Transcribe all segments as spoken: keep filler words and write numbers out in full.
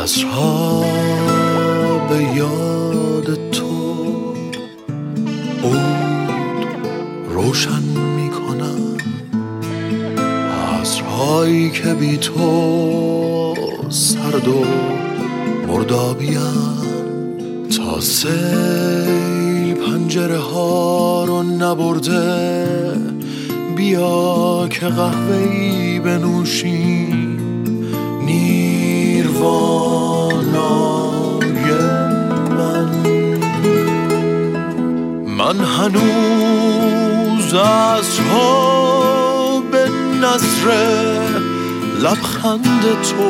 عصرها به یاد تو عود روشن میکنم، عصرهایی که بی تو سرد و مردابیم. تا سیل پنجره ها رو نبرده، بیا که قهوه‌ای بنوشیم. نیروانای من من هنوز عصرها به نظر لبخند تو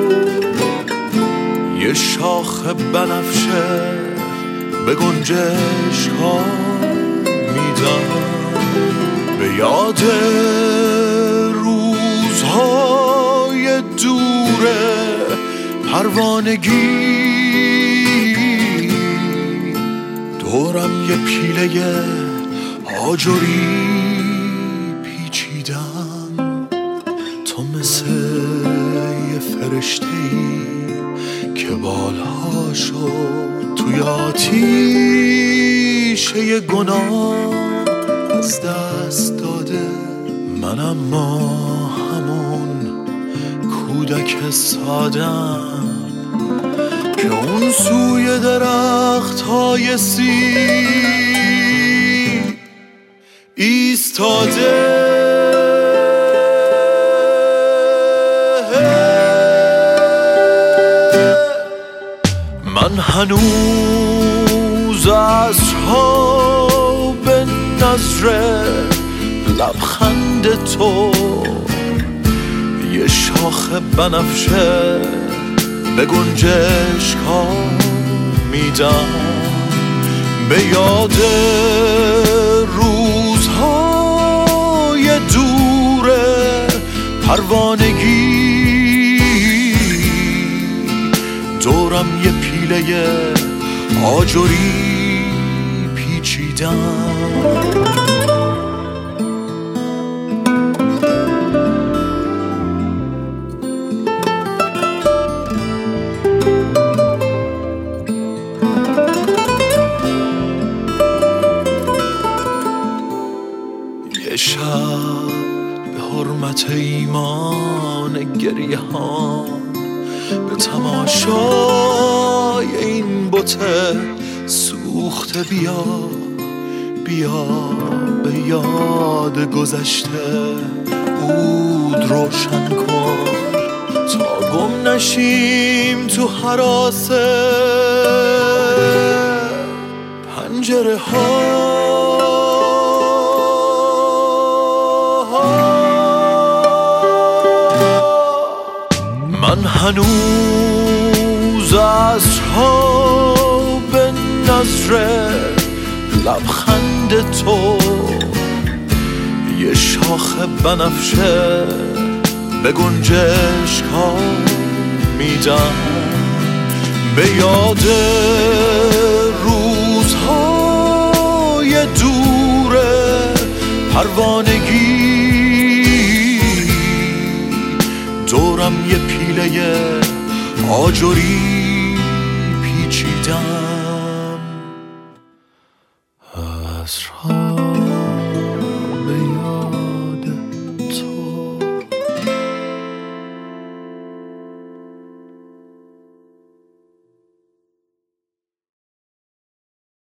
یه شاخ بنفشه به گنجشک ها میدم. به یاد روزهای دوره پروانگی، دورم یه پیله آجری پیچیدم. تو مثل یه فرشته‌ای که بالهاشو توی آتیشه گناه از دست داده. من اما همون کودک سادم که اون سوی درخت های سیب ایستاده. من هنوز عصرها به نظر لبخند تو یه شاخ بنفشه به گنجشک ها میدم. به یاد روزهای دوره پروانگی، دورم یه پیله آجری پیچیدم. یه شب به حرمت ایمان گریه ها به تماشای این بوته سوخته، بیا بیا به یاد گذشته عود روشن کن تا گم نشیم تو هراسه پنجره ها. من هنوز عصرها به نظر لبخند تو یه شاخ بنفشه به گنجشک ها میدم. به یاد روزهای دوره پروانگی، دورم یه پیله آجری